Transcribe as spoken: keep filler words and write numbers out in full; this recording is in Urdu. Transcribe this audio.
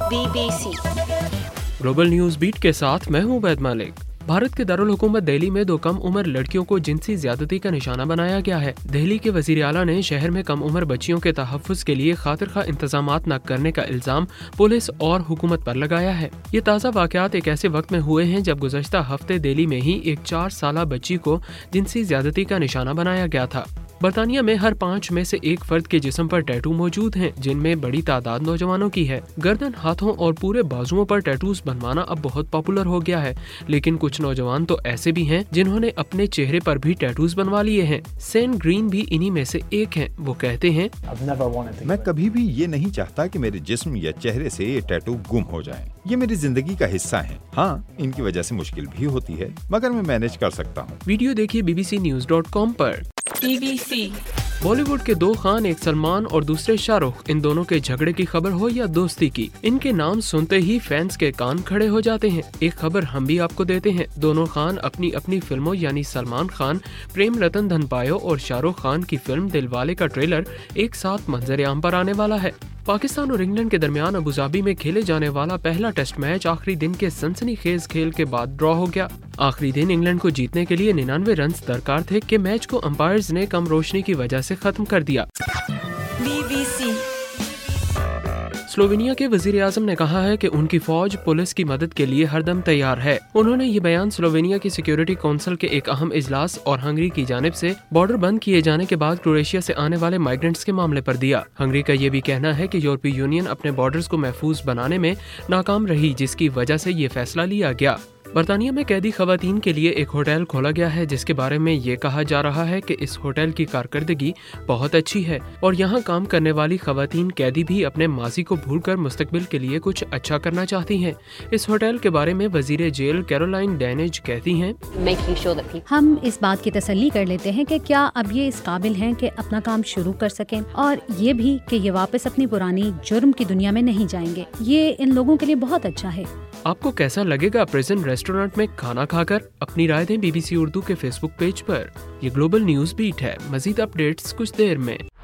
Be B C global news beat کے ساتھ میں ہوں عبید مالک۔ بھارت کے دارالحکومت دہلی میں دو کم عمر لڑکیوں کو جنسی زیادتی کا نشانہ بنایا گیا ہے۔ دہلی کے وزیر اعلیٰ نے شہر میں کم عمر بچیوں کے تحفظ کے لیے خاطر خواہ انتظامات نہ کرنے کا الزام پولیس اور حکومت پر لگایا ہے۔ یہ تازہ واقعات ایک ایسے وقت میں ہوئے ہیں جب گزشتہ ہفتے دہلی میں ہی ایک چار سالہ بچی کو جنسی زیادتی کا نشانہ بنایا گیا تھا۔ برطانیہ میں ہر پانچ میں سے ایک فرد کے جسم پر ٹیٹو موجود ہیں، جن میں بڑی تعداد نوجوانوں کی ہے۔ گردن، ہاتھوں اور پورے بازوؤں پر ٹیٹوز بنوانا اب بہت پاپولر ہو گیا ہے، لیکن کچھ نوجوان تو ایسے بھی ہیں جنہوں نے اپنے چہرے پر بھی ٹیٹوز بنوا لیے ہیں۔ سین گرین بھی انہی میں سے ایک ہیں۔ وہ کہتے ہیں، میں کبھی بھی یہ نہیں چاہتا کہ میرے جسم یا چہرے سے یہ ٹیٹو گم ہو جائیں۔ یہ میری زندگی کا حصہ ہیں۔ ہاں، ان کی وجہ سے مشکل بھی ہوتی ہے، مگر میں مینج کر سکتا ہوں۔ ویڈیو دیکھیے B B C news dot com پر۔ B B C Bollywood کے دو خان، ایک سلمان اور دوسرے شاہ رخ، ان دونوں کے جھگڑے کی خبر ہو یا دوستی کی، ان کے نام سنتے ہی فینس کے کان کھڑے ہو جاتے ہیں۔ ایک خبر ہم بھی آپ کو دیتے ہیں۔ دونوں خان اپنی اپنی فلموں یعنی سلمان خان پریم رتن دھن پایو اور شاہ رخ خان کی فلم دل والے کا ٹریلر ایک ساتھ منظر عام پر آنے والا ہے۔ پاکستان اور انگلینڈ کے درمیان ابوظہبی میں کھیلے جانے والا پہلا ٹیسٹ میچ آخری دن کے سنسنی خیز کھیل کے بعد ڈرا ہو گیا۔ آخری دن انگلینڈ کو جیتنے کے لیے ننانوے رنز درکار تھے کہ میچ کو امپائرز نے کم روشنی کی وجہ سے ختم کر دیا۔ بی بی سی سلووینیا کے وزیر اعظم نے کہا ہے کہ ان کی فوج پولیس کی مدد کے لیے ہر دم تیار ہے۔ انہوں نے یہ بیان سلووینیا کی سیکیورٹی کونسل کے ایک اہم اجلاس اور ہنگری کی جانب سے بارڈر بند کیے جانے کے بعد کروشیا سے آنے والے مائیگرنٹس کے معاملے پر دیا۔ ہنگری کا یہ بھی کہنا ہے کہ یورپی یونین اپنے بارڈرز کو محفوظ بنانے میں ناکام رہی، جس کی وجہ سے یہ فیصلہ لیا گیا۔ برطانیہ میں قیدی خواتین کے لیے ایک ہوٹل کھولا گیا ہے، جس کے بارے میں یہ کہا جا رہا ہے کہ اس ہوٹل کی کارکردگی بہت اچھی ہے اور یہاں کام کرنے والی خواتین قیدی بھی اپنے ماضی کو بھول کر مستقبل کے لیے کچھ اچھا کرنا چاہتی ہیں۔ اس ہوٹل کے بارے میں وزیر جیل کیرولائن ڈینیج کہتی ہیں، ہم اس بات کی تسلی کر لیتے ہیں کہ کیا اب یہ اس قابل ہیں کہ اپنا کام شروع کر سکیں، اور یہ بھی کہ یہ واپس اپنی پرانی جرم کی دنیا میں نہیں جائیں گے۔ یہ ان لوگوں کے لیے بہت اچھا ہے۔ آپ کو کیسا لگے گا پریزن ریسٹورنٹ میں کھانا کھا کر؟ اپنی رائے دیں بی بی سی اردو کے فیس بک پیج پر۔ یہ گلوبل نیوز بیٹ ہے، مزید اپڈیٹس کچھ دیر میں۔